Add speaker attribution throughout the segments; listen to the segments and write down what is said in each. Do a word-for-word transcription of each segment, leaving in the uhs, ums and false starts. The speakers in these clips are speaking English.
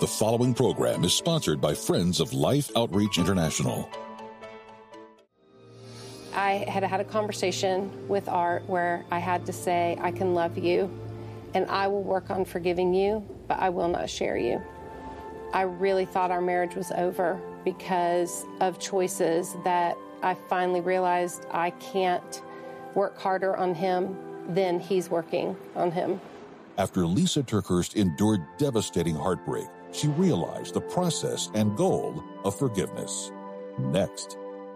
Speaker 1: The following program is sponsored by Friends of Life Outreach International.
Speaker 2: I had had a conversation with Art where I had to say, I can love you, and I will work on forgiving you, but I will not share you. I really thought our marriage was over because of choices that I finally realized I can't work harder on him than he's working on him.
Speaker 1: After Lisa TerKeurst endured devastating heartbreak, she realized the process and goal of forgiveness. Next.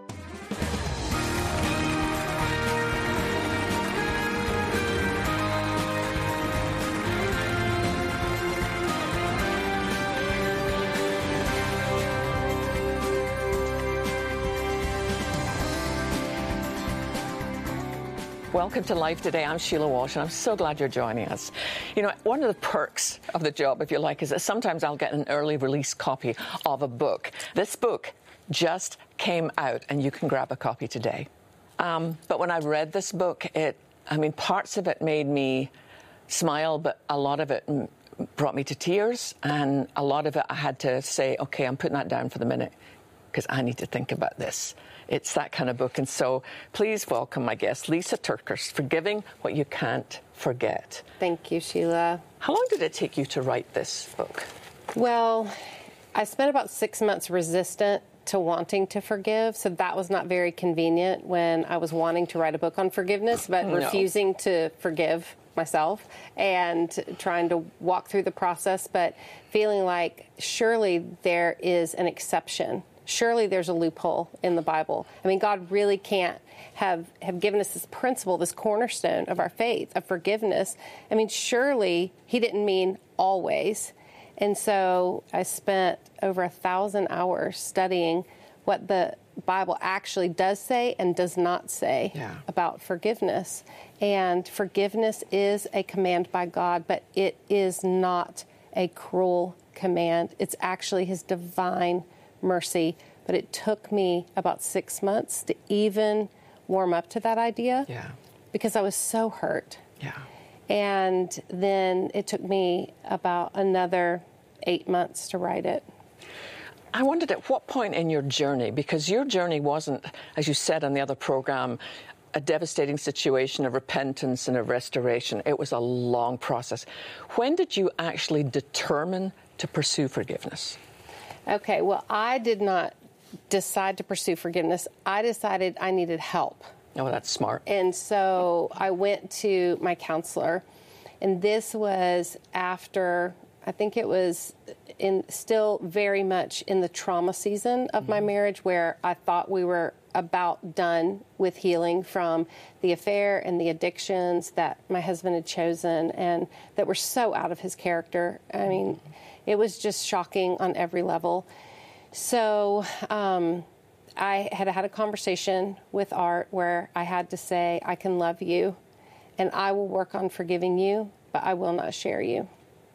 Speaker 3: Welcome to Life Today. I'm Sheila Walsh, and I'm so glad you're joining us. You know, one of the perks of the job, if you like, is that sometimes I'll get an early release copy of a book. This book just came out, and you can grab a copy today. Um, but when I read this book, it, I mean, parts of it made me smile, but a lot of it brought me to tears, and a lot of it I had to say, okay, I'm putting that down for the minute, because I need to think about this. It's that kind of book. And so please welcome my guest, Lisa TerKeurst, Forgiving What You Can't Forget.
Speaker 2: Thank you, Sheila.
Speaker 3: How long did it take you to write this book?
Speaker 2: Well, I spent about six months resistant to wanting to forgive, so that was not very convenient when I was wanting to write a book on forgiveness, but
Speaker 3: no.
Speaker 2: refusing to forgive myself and trying to walk through the process, but feeling like surely there is an exception. Surely there's a loophole in the Bible. I mean, God really can't have, have given us this principle, this cornerstone of our faith, of forgiveness. I mean, surely he didn't mean always. And so I spent over a thousand hours studying what the Bible actually does say and does not say yeah. about forgiveness. And forgiveness is a command by God, but it is not a cruel command. It's actually his divine mercy, but it took me about six months to even warm up to that idea
Speaker 3: yeah.
Speaker 2: because I was so hurt.
Speaker 3: Yeah.
Speaker 2: And then it took me about another eight months to write it.
Speaker 3: I wondered at what point in your journey, because your journey wasn't, as you said on the other program, a devastating situation of repentance and of restoration. It was a long process. When did you actually determine to pursue forgiveness?
Speaker 2: Okay, well, I did not decide to pursue forgiveness. I decided I needed help.
Speaker 3: Oh, that's smart.
Speaker 2: And so I went to my counselor, and this was after, I think it was in still very much in the trauma season of mm-hmm. my marriage, where I thought we were about done with healing from the affair and the addictions that my husband had chosen and that were so out of his character. I mean, it was just shocking on every level. So um, I had had a conversation with Art where I had to say, I can love you, and I will work on forgiving you, but I will not share you.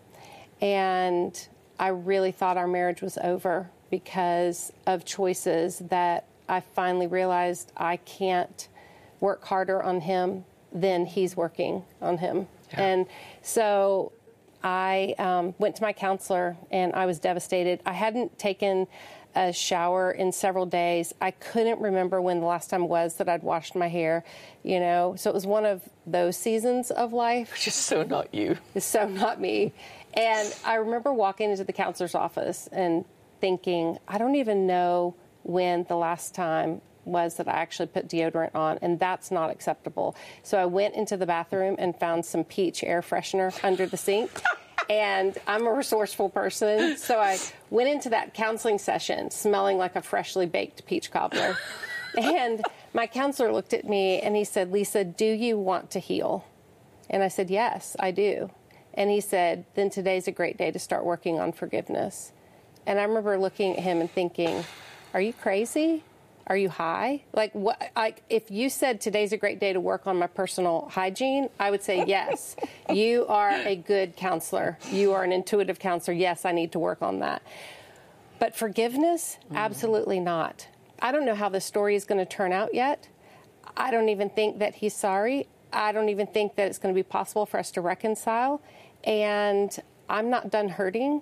Speaker 2: And I really thought our marriage was over because of choices that I finally realized I can't work harder on him than he's working on him. Yeah. And so I um, went to my counselor, and I was devastated. I hadn't taken a shower in several days. I couldn't remember when the last time was that I'd washed my hair, you know. So it was one of those seasons of life.
Speaker 3: Just so not you.
Speaker 2: It's so not me. And I remember walking into the counselor's office and thinking, I don't even know when the last time was that I actually put deodorant on, and that's not acceptable. So I went into the bathroom and found some peach air freshener under the sink. And I'm a resourceful person, so I went into that counseling session smelling like a freshly baked peach cobbler. And my counselor looked at me and he said, Lisa, do you want to heal? And I said, yes, I do. And he said, then today's a great day to start working on forgiveness. And I remember looking at him and thinking, are you crazy? Are you high? Like, what? Like, if you said today's a great day to work on my personal hygiene, I would say yes. You are a good counselor. You are an intuitive counselor. Yes, I need to work on that. But forgiveness, mm. absolutely not. I don't know how this story is going to turn out yet. I don't even think that he's sorry. I don't even think that it's going to be possible for us to reconcile. And I'm not done hurting.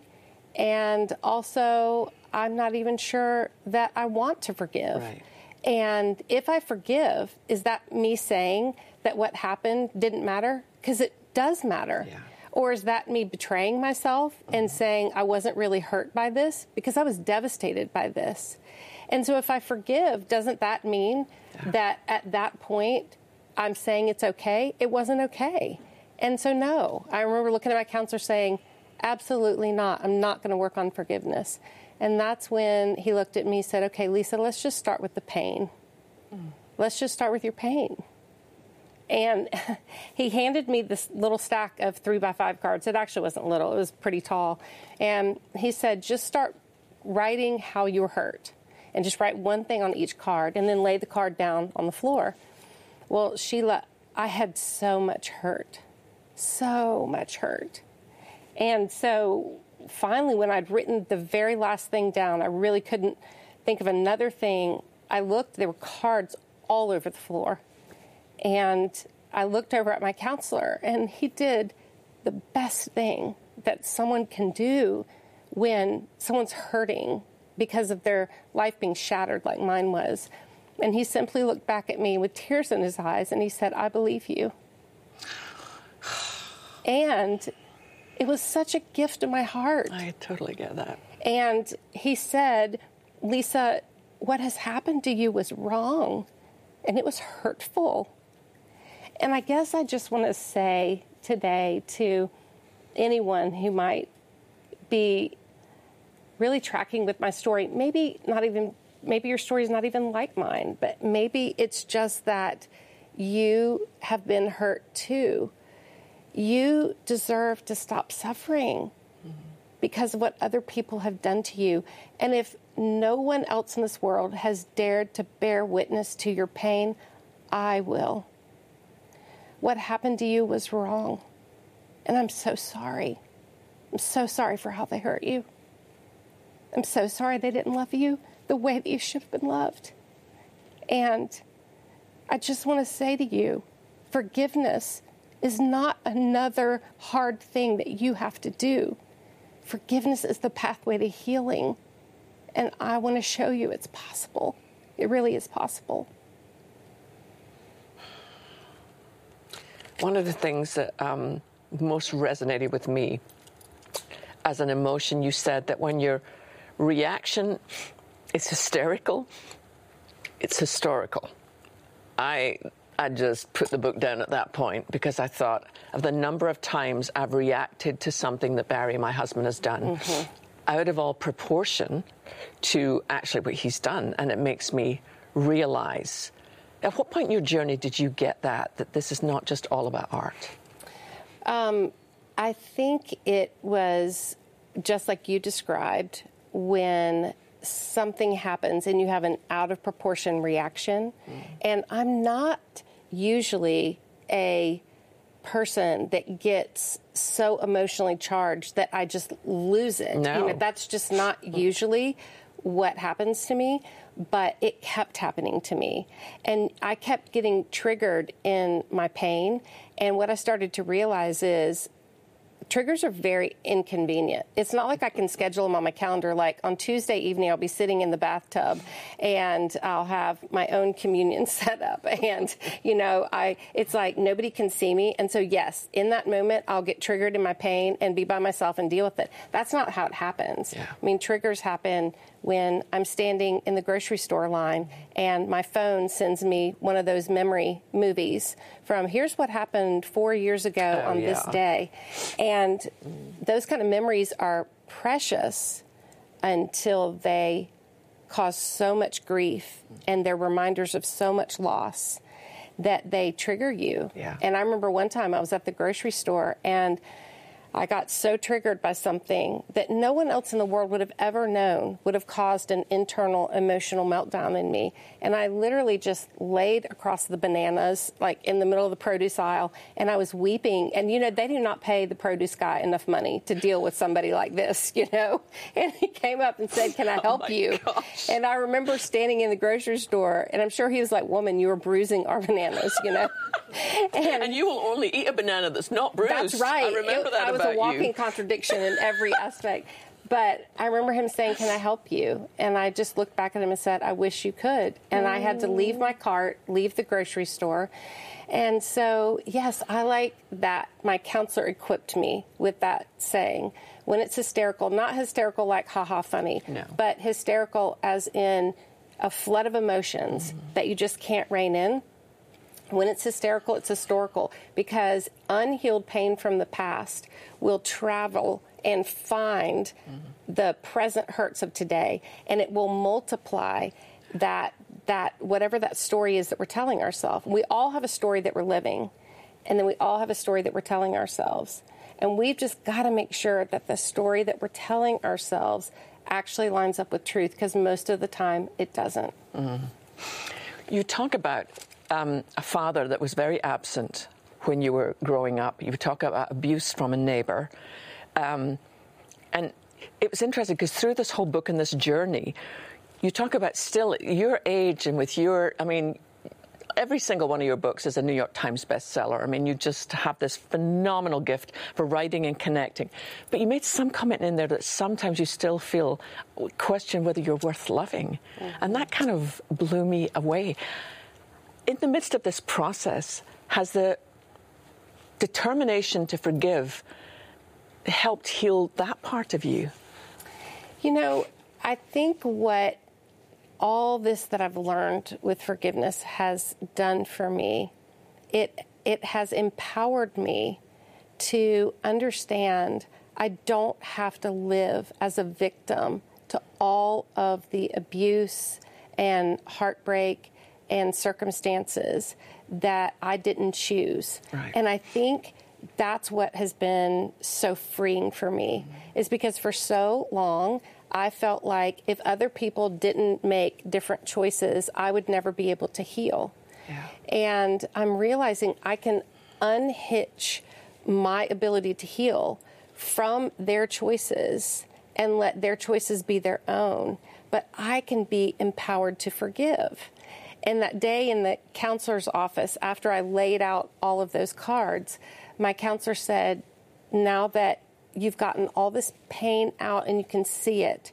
Speaker 2: And also, I'm not even sure that I want to forgive.
Speaker 3: Right.
Speaker 2: And if I forgive, is that me saying that what happened didn't matter? Because it does matter.
Speaker 3: Yeah.
Speaker 2: Or is that me betraying myself mm-hmm. and saying I wasn't really hurt by this? Because I was devastated by this. And so if I forgive, doesn't that mean yeah. that at that point I'm saying it's okay? It wasn't okay. And so no, I remember looking at my counselor saying, absolutely not. I'm not going to work on forgiveness. And that's when he looked at me and said, okay, Lisa, let's just start with the pain. Mm. Let's just start with your pain. And he handed me this little stack of three by five cards. It actually wasn't little. It was pretty tall. And he said, just start writing how you were hurt. And just write one thing on each card and then lay the card down on the floor. Well, Sheila, I had so much hurt. So much hurt. And so finally, when I'd written the very last thing down, I really couldn't think of another thing. I looked, there were cards all over the floor. And I looked over at my counselor, and he did the best thing that someone can do when someone's hurting because of their life being shattered like mine was. And he simply looked back at me with tears in his eyes, and he said, I believe you. And it was such a gift to my heart.
Speaker 3: I totally get that.
Speaker 2: And he said, Lisa, what has happened to you was wrong, and it was hurtful. And I guess I just want to say today to anyone who might be really tracking with my story, maybe not even, maybe your story is not even like mine, but maybe it's just that you have been hurt too. You deserve to stop suffering mm-hmm. because of what other people have done to you. And if no one else in this world has dared to bear witness to your pain, I will. What happened to you was wrong. And I'm so sorry. I'm so sorry for how they hurt you. I'm so sorry they didn't love you the way that you should have been loved. And I just want to say to you, forgiveness is not another hard thing that you have to do. Forgiveness is the pathway to healing. And I want to show you it's possible. It really is possible.
Speaker 3: One of the things that um, most resonated with me as an emotion, you said that when your reaction is hysterical, it's historical. I I just put the book down at that point because I thought of the number of times I've reacted to something that Barry, my husband, has done mm-hmm. out of all proportion to actually what he's done. And it makes me realize, at what point in your journey did you get that, that this is not just all about art?
Speaker 2: Um, I think it was just like you described, when something happens and you have an out of proportion reaction. Mm. And I'm not usually a person that gets so emotionally charged that I just lose it.
Speaker 3: No.
Speaker 2: You know, that's just not usually what happens to me, but it kept happening to me. And I kept getting triggered in my pain. And what I started to realize is triggers are very inconvenient. It's not like I can schedule them on my calendar. Like on Tuesday evening, I'll be sitting in the bathtub and I'll have my own communion set up. And, you know, I it's like nobody can see me. And so, yes, in that moment, I'll get triggered in my pain and be by myself and deal with it. That's not how it happens.
Speaker 3: Yeah.
Speaker 2: I mean, triggers happen when I'm standing in the grocery store line and my phone sends me one of those memory movies from here's what happened four years ago
Speaker 3: oh,
Speaker 2: on
Speaker 3: yeah.
Speaker 2: this day. And those kind of memories are precious until they cause so much grief and they're reminders of so much loss that they trigger you.
Speaker 3: Yeah.
Speaker 2: And I remember one time I was at the grocery store and I got so triggered by something that no one else in the world would have ever known would have caused an internal emotional meltdown in me. And I literally just laid across the bananas, like in the middle of the produce aisle, and I was weeping. And, you know, they do not pay the produce guy enough money to deal with somebody like this, you know. And he came up and said, can I help
Speaker 3: oh
Speaker 2: you?
Speaker 3: Gosh.
Speaker 2: And I remember standing in the grocery store, and I'm sure he was like, woman, you are bruising our bananas, you know.
Speaker 3: and, and you will only eat a banana that's not bruised.
Speaker 2: That's right.
Speaker 3: I remember
Speaker 2: it,
Speaker 3: that
Speaker 2: I was
Speaker 3: about
Speaker 2: a walking
Speaker 3: you.
Speaker 2: contradiction in every aspect. But I remember him saying, "Can I help you?" And I just looked back at him and said, "I wish you could." And I had to leave my cart, leave the grocery store. And so, yes, I like that my counselor equipped me with that saying. When it's hysterical, not hysterical like ha-ha funny,
Speaker 3: no.
Speaker 2: but hysterical as in a flood of emotions mm-hmm. that you just can't rein in. When it's hysterical, it's historical, because unhealed pain from the past will travel and find mm-hmm. the present hurts of today, and it will multiply that that whatever that story is that we're telling ourselves. We all have a story that we're living, and then we all have a story that we're telling ourselves. And we've just got to make sure that the story that we're telling ourselves actually lines up with truth, because most of the time it doesn't.
Speaker 3: Mm-hmm. You talk about um, a father that was very absent when you were growing up. You talk about abuse from a neighbor. Um, and it was interesting because through this whole book and this journey, you talk about still your age and with your, I mean, every single one of your books is a New York Times bestseller. I mean, you just have this phenomenal gift for writing and connecting. But you made some comment in there that sometimes you still feel, question whether you're worth loving. Mm-hmm. And that kind of blew me away. In the midst of this process, has the determination to forgive helped heal that part of you?
Speaker 2: You know, I think what all this that I've learned with forgiveness has done for me, it it has empowered me to understand I don't have to live as a victim to all of the abuse and heartbreak and circumstances that I didn't choose.
Speaker 3: Right.
Speaker 2: And I think that's what has been so freeing for me, mm-hmm. is because for so long I felt like if other people didn't make different choices, I would never be able to heal.
Speaker 3: Yeah.
Speaker 2: And I'm realizing I can unhitch my ability to heal from their choices and let their choices be their own. But I can be empowered to forgive. And that day in the counselor's office, after I laid out all of those cards, my counselor said, now that you've gotten all this pain out and you can see it,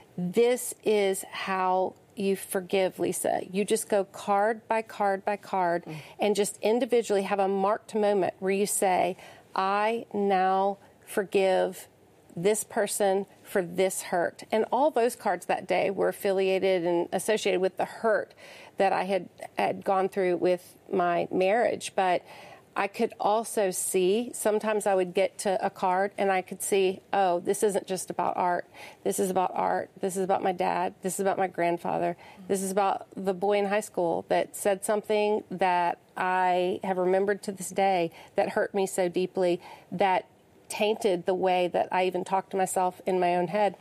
Speaker 2: this is how you forgive, Lisa. You just go card by card by card mm. and just individually have a marked moment where you say, I now forgive this person for this hurt. And all those cards that day were affiliated and associated with the hurt that I had, had gone through with my marriage. But I could also see, sometimes I would get to a card and I could see, oh, this isn't just about Art. This is about Art. This is about my dad. This is about my grandfather. This is about the boy in high school that said something that I have remembered to this day that hurt me so deeply, that tainted the way that I even talked to myself in my own head.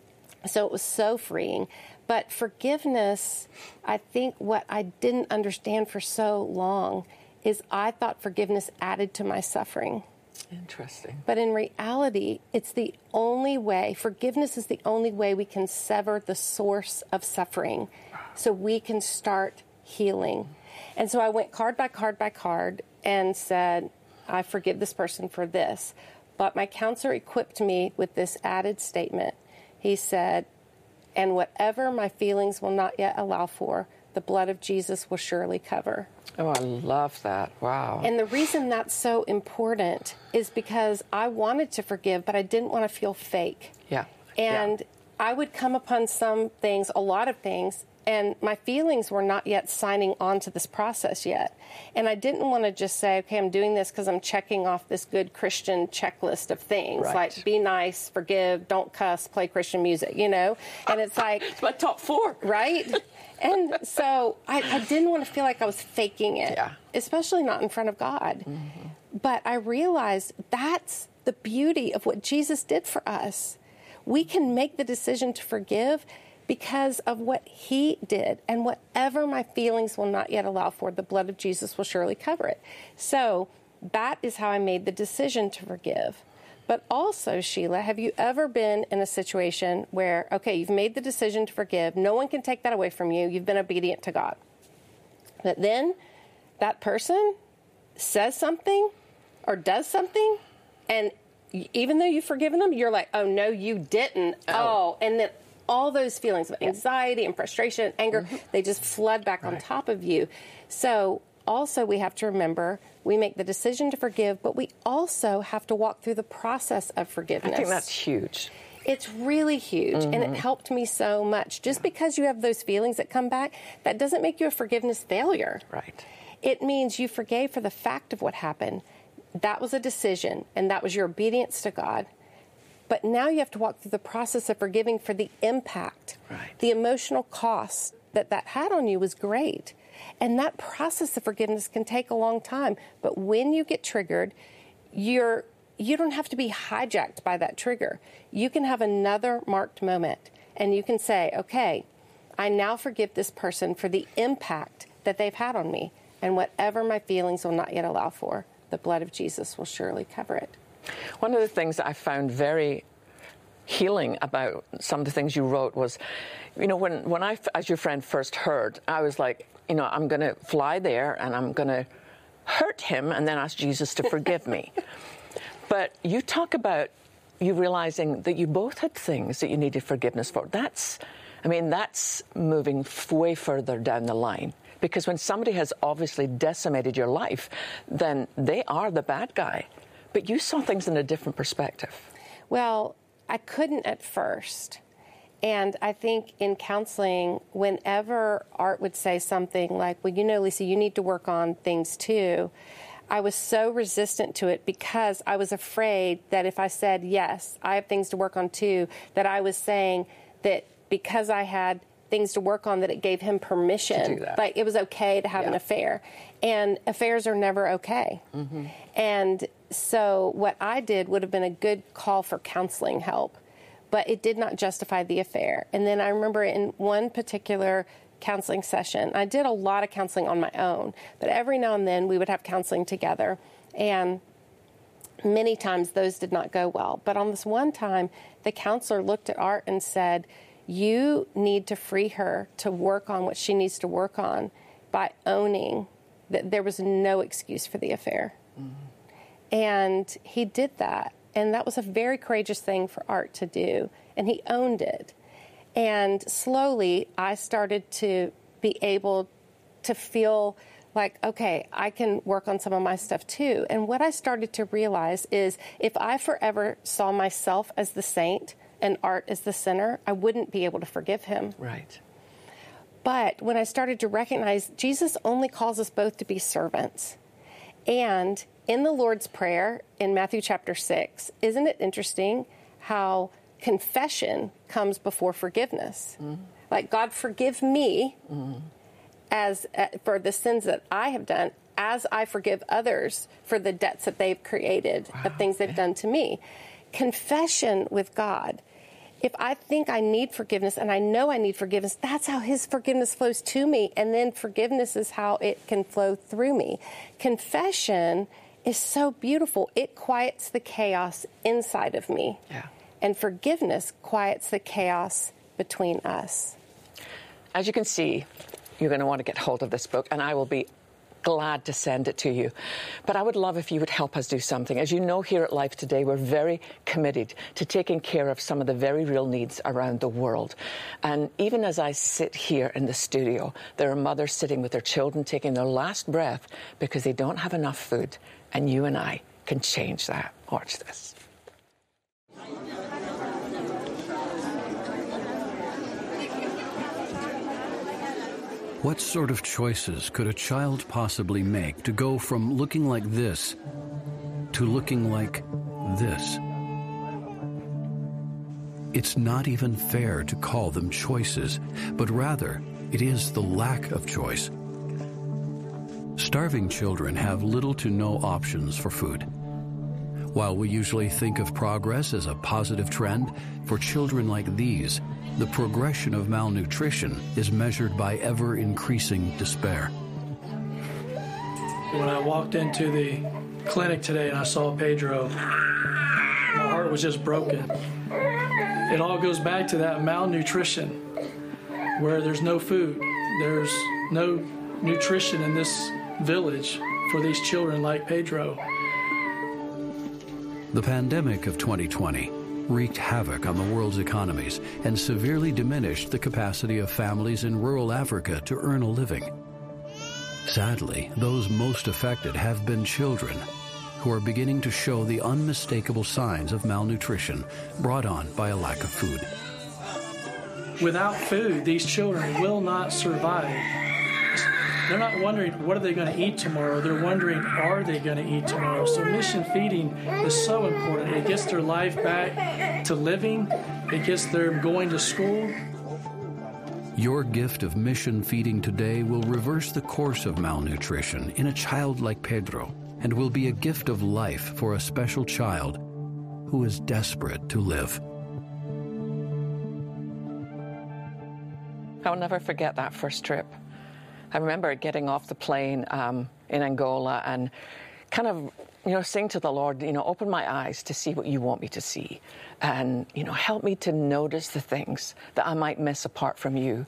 Speaker 2: So it was so freeing. But forgiveness, I think what I didn't understand for so long is I thought forgiveness added to my suffering.
Speaker 3: Interesting.
Speaker 2: But in reality, it's the only way, forgiveness is the only way we can sever the source of suffering so we can start healing. And so I went card by card by card and said, I forgive this person for this. But my counselor equipped me with this added statement. He said, and whatever my feelings will not yet allow for, the blood of Jesus will surely cover.
Speaker 3: Oh, I love that. Wow.
Speaker 2: And the reason that's so important is because I wanted to forgive, but I didn't want to feel fake.
Speaker 3: Yeah.
Speaker 2: And
Speaker 3: yeah.
Speaker 2: I would come upon some things, a lot of things, and my feelings were not yet signing on to this process yet. And I didn't want to just say, okay, I'm doing this because I'm checking off this good Christian checklist of things,
Speaker 3: right.
Speaker 2: like be nice, forgive, don't cuss, play Christian music, you know? And it's like...
Speaker 3: It's my top four.
Speaker 2: Right? And so I, I didn't want to feel like I was faking it,
Speaker 3: yeah.
Speaker 2: especially not in front of God. Mm-hmm. But I realized that's the beauty of what Jesus did for us. We can make the decision to forgive because of what he did. And whatever my feelings will not yet allow for, the blood of Jesus will surely cover it. So that is how I made the decision to forgive. But also, Sheila, have you ever been in a situation where, okay, you've made the decision to forgive. No one can take that away from you. You've been obedient to God. But then that person says something or does something, and even though you've forgiven them, you're like, oh, no, you didn't. Oh, oh. And then all those feelings of anxiety and frustration and anger, mm-hmm. they just flood back right. on top of you. So also we have to remember we make the decision to forgive, but we also have to walk through the process of forgiveness.
Speaker 3: I think that's huge.
Speaker 2: It's really huge, mm-hmm. and it helped me so much. Just yeah. because you have those feelings that come back, that doesn't make you a forgiveness failure.
Speaker 3: Right.
Speaker 2: It means you forgave for the fact of what happened. That was a decision, and that was your obedience to God. But now you have to walk through the process of forgiving for the impact.
Speaker 3: Right.
Speaker 2: The emotional cost that that had on you was great. And that process of forgiveness can take a long time. But when you get triggered, you're, you don't have to be hijacked by that trigger. You can have another marked moment, and you can say, okay, I now forgive this person for the impact that they've had on me. And whatever my feelings will not yet allow for, the blood of Jesus will surely cover it.
Speaker 3: One of the things that I found very healing about some of the things you wrote was, you know, when, when I, as your friend, first heard, I was like, you know, I'm going to fly there and I'm going to hurt him and then ask Jesus to forgive me. But you talk about you realizing that you both had things that you needed forgiveness for. That's, I mean, that's moving way further down the line. Because when somebody has obviously decimated your life, then they are the bad guy. But you saw things in a different perspective.
Speaker 2: Well, I couldn't at first. And I think in counseling, whenever Art would say something like, well, you know, Lisa, you need to work on things too, I was so resistant to it because I was afraid that if I said, yes, I have things to work on too, that I was saying that because I had things to work on, that it gave him permission.
Speaker 3: To do that.
Speaker 2: Like it was okay to have yeah. an affair. And affairs are never okay. Mm-hmm. And so what I did would have been a good call for counseling help, but it did not justify the affair. And then I remember in one particular counseling session, I did a lot of counseling on my own, but every now and then we would have counseling together. And many times those did not go well. But on this one time, the counselor looked at Art and said, you need to free her to work on what she needs to work on by owning that there was no excuse for the affair. Mm-hmm. And he did that. And that was a very courageous thing for Art to do. And he owned it. And slowly, I started to be able to feel like, okay, I can work on some of my stuff too. And what I started to realize is if I forever saw myself as the saint and Art as the sinner, I wouldn't be able to forgive him.
Speaker 3: Right.
Speaker 2: But when I started to recognize Jesus only calls us both to be servants. And in the Lord's Prayer in Matthew chapter six, isn't it interesting how confession comes before forgiveness? Mm-hmm. Like, God, forgive me mm-hmm. as uh, for the sins that I have done, as I forgive others for the debts that they've created, wow, of things they've yeah. done to me. Confession with God. If I think I need forgiveness and I know I need forgiveness, that's how his forgiveness flows to me. And then forgiveness is how it can flow through me. Confession is so beautiful. It quiets the chaos inside of me.
Speaker 3: Yeah.
Speaker 2: And forgiveness quiets the chaos between us.
Speaker 3: As you can see, you're going to want to get hold of this book, and I will be glad to send it to you. But I would love if you would help us do something. As you know, here at Life Today, we're very committed to taking care of some of the very real needs around the world. And even as I sit here in the studio, there are mothers sitting with their children taking their last breath because they don't have enough food. And you and I can change that. Watch this.
Speaker 4: What sort of choices could a child possibly make to go from looking like this to looking like this? It's not even fair to call them choices, but rather it is the lack of choice. Starving children have little to no options for food. While we usually think of progress as a positive trend, for children like these, the progression of malnutrition is measured by ever-increasing despair.
Speaker 5: When I walked into the clinic today and I saw Pedro, my heart was just broken. It all goes back to that malnutrition, where there's no food, there's no nutrition in this village for these children like Pedro.
Speaker 4: The pandemic of twenty twenty wreaked havoc on the world's economies and severely diminished the capacity of families in rural Africa to earn a living. Sadly, those most affected have been children, who are beginning to show the unmistakable signs of malnutrition brought on by a lack of food.
Speaker 5: Without food, these children will not survive. They're not wondering, what are they going to eat tomorrow? They're wondering, are they going to eat tomorrow? So mission feeding is so important. It gets their life back to living. It gets them going to school.
Speaker 4: Your gift of mission feeding today will reverse the course of malnutrition in a child like Pedro, and will be a gift of life for a special child who is desperate to live.
Speaker 3: I'll never forget that first trip. I remember getting off the plane um, in Angola and kind of, you know, saying to the Lord, you know, open my eyes to see what you want me to see. And, you know, help me to notice the things that I might miss apart from you.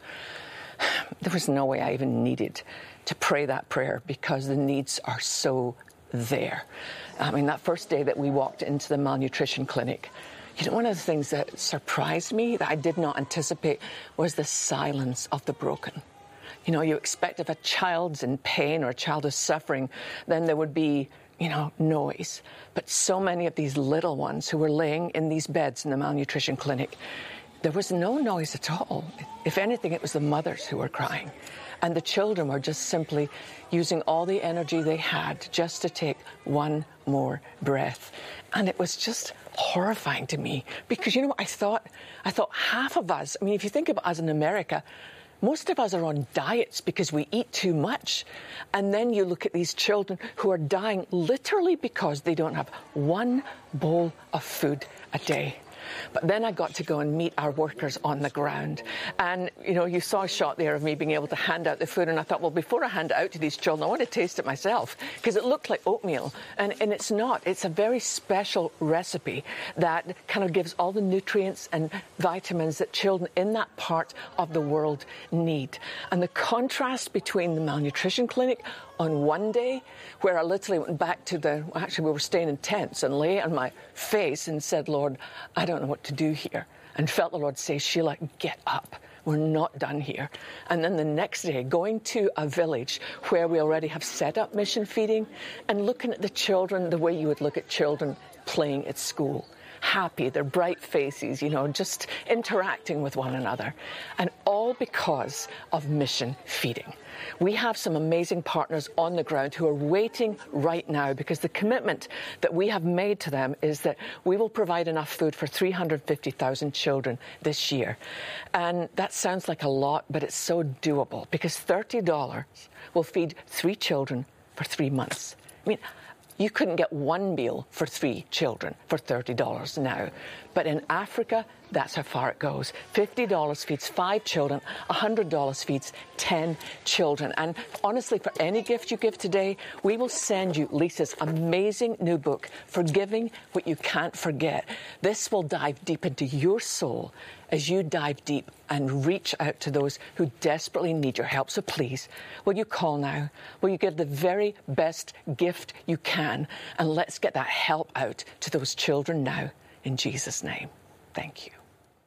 Speaker 3: There was no way I even needed to pray that prayer because the needs are so there. I mean, that first day that we walked into the malnutrition clinic, you know, one of the things that surprised me that I did not anticipate was the silence of the broken. You know, you expect if a child's in pain or a child is suffering, then there would be, you know, noise. But so many of these little ones who were laying in these beds in the malnutrition clinic, there was no noise at all. If anything, it was the mothers who were crying. And the children were just simply using all the energy they had just to take one more breath. And it was just horrifying to me because, you know what, I thought, I thought half of us, I mean, if you think about us in America, most of us are on diets because we eat too much. And then you look at these children who are dying literally because they don't have one bowl of food a day. But then I got to go and meet our workers on the ground. And, you know, you saw a shot there of me being able to hand out the food. And I thought, well, before I hand it out to these children, I want to taste it myself because it looked like oatmeal. And, and it's not. It's a very special recipe that kind of gives all the nutrients and vitamins that children in that part of the world need. And the contrast between the malnutrition clinic on one day, where I literally went back to the, actually we were staying in tents, and lay on my face and said, Lord, I don't know what to do here. And felt the Lord say, Sheila, get up. We're not done here. And then the next day, going to a village where we already have set up mission feeding and looking at the children the way you would look at children playing at school. Happy, their bright faces, you know, just interacting with one another. And all because of mission feeding. We have some amazing partners on the ground who are waiting right now because the commitment that we have made to them is that we will provide enough food for three hundred fifty thousand children this year. And that sounds like a lot, but it's so doable because thirty dollars will feed three children for three months. I mean, you couldn't get one meal for three children for thirty dollars now. But in Africa, that's how far it goes. fifty dollars feeds five children, one hundred dollars feeds ten children. And honestly, for any gift you give today, we will send you Lisa's amazing new book, Forgiving What You Can't Forget. This will dive deep into your soul as you dive deep and reach out to those who desperately need your help. So please, will you call now? Will you give the very best gift you can? And let's get that help out to those children now, in Jesus' name. Thank you.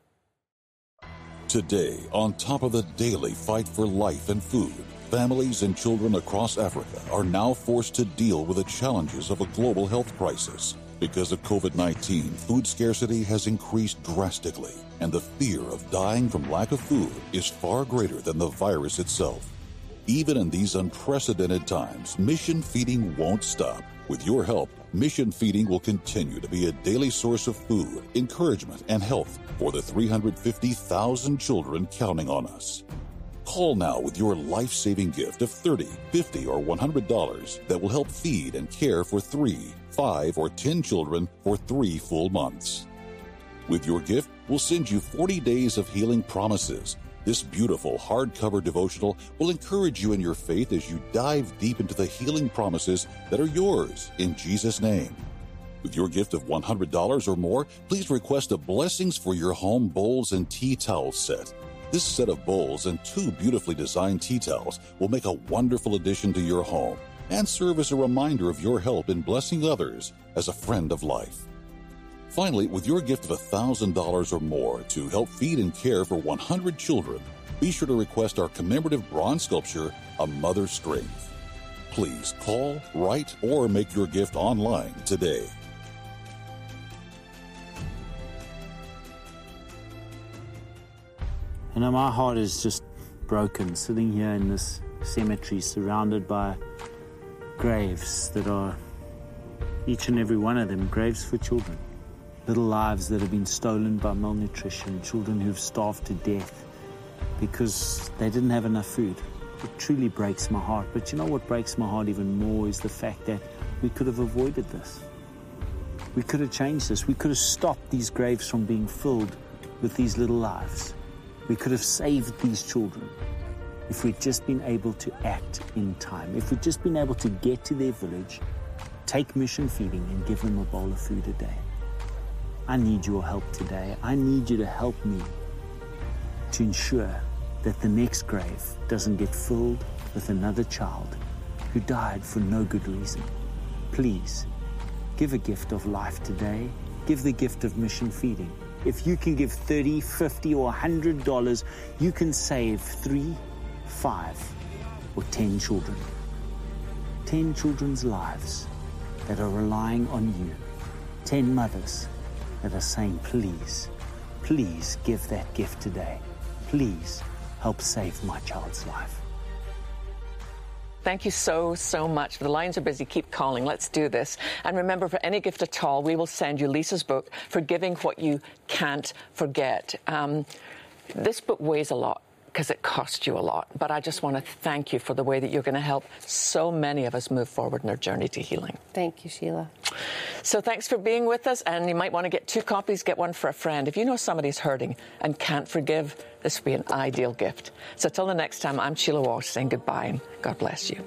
Speaker 1: Today, on top of the daily fight for life and food, families and children across Africa are now forced to deal with the challenges of a global health crisis. Because of COVID nineteen, food scarcity has increased drastically, and the fear of dying from lack of food is far greater than the virus itself. Even in these unprecedented times, mission feeding won't stop. With your help, mission feeding will continue to be a daily source of food, encouragement, and health for the three hundred fifty thousand children counting on us. Call now with your life-saving gift of thirty dollars, fifty dollars, or one hundred dollars that will help feed and care for three, five, or ten children for three full months. With your gift, we'll send you forty days of healing promises. This beautiful hardcover devotional will encourage you in your faith as you dive deep into the healing promises that are yours in Jesus' name. With your gift of one hundred dollars or more, please request a Blessings for Your Home Bowls and Tea Towels set. This set of bowls and two beautifully designed tea towels will make a wonderful addition to your home and serve as a reminder of your help in blessing others as a friend of life. Finally, with your gift of one thousand dollars or more to help feed and care for one hundred children, be sure to request our commemorative bronze sculpture, A Mother's Strength. Please call, write, or make your gift online today.
Speaker 6: You know, my heart is just broken sitting here in this cemetery surrounded by graves that are, each and every one of them, graves for children. Little lives that have been stolen by malnutrition, children who've starved to death because they didn't have enough food. It truly breaks my heart. But you know what breaks my heart even more is the fact that we could have avoided this. We could have changed this. We could have stopped these graves from being filled with these little lives. We could have saved these children if we'd just been able to act in time. If we'd just been able to get to their village, take mission feeding and give them a bowl of food a day. I need your help today. I need you to help me to ensure that the next grave doesn't get filled with another child who died for no good reason. Please, give a gift of life today. Give the gift of mission feeding. If you can give thirty, fifty, or one hundred dollars, you can save three, five, or ten children. Ten children's lives that are relying on you. Ten mothers that are saying, please, please give that gift today. Please help save my child's life.
Speaker 3: Thank you so, so much. The lines are busy. Keep calling. Let's do this. And remember, for any gift at all, we will send you Lisa's book, Forgiving What You Can't Forget. Um, this book weighs a lot because it cost you a lot. But I just want to thank you for the way that you're going to help so many of us move forward in our journey to healing.
Speaker 2: Thank you, Sheila.
Speaker 3: So thanks for being with us. And you might want to get two copies, get one for a friend. If you know somebody's hurting and can't forgive, this would be an ideal gift. So till the next time, I'm Sheila Walsh saying goodbye and God bless you.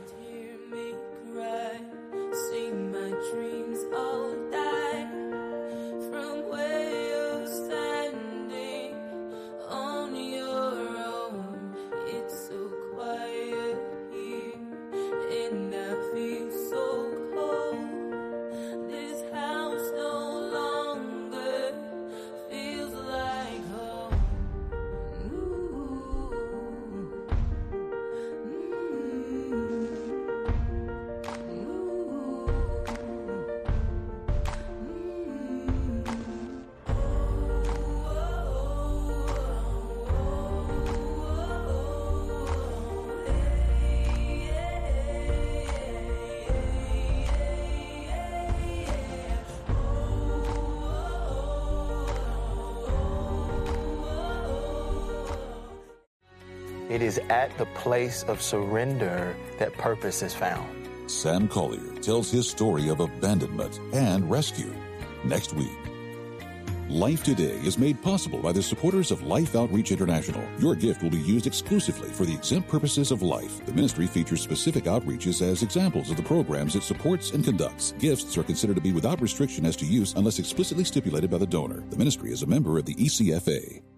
Speaker 7: It is at the place of surrender that purpose is found.
Speaker 1: Sam Collier tells his story of abandonment and rescue next week. Life Today is made possible by the supporters of Life Outreach International. Your gift will be used exclusively for the exempt purposes of life. The ministry features specific outreaches as examples of the programs it supports and conducts. Gifts are considered to be without restriction as to use unless explicitly stipulated by the donor. The ministry is a member of the E C F A.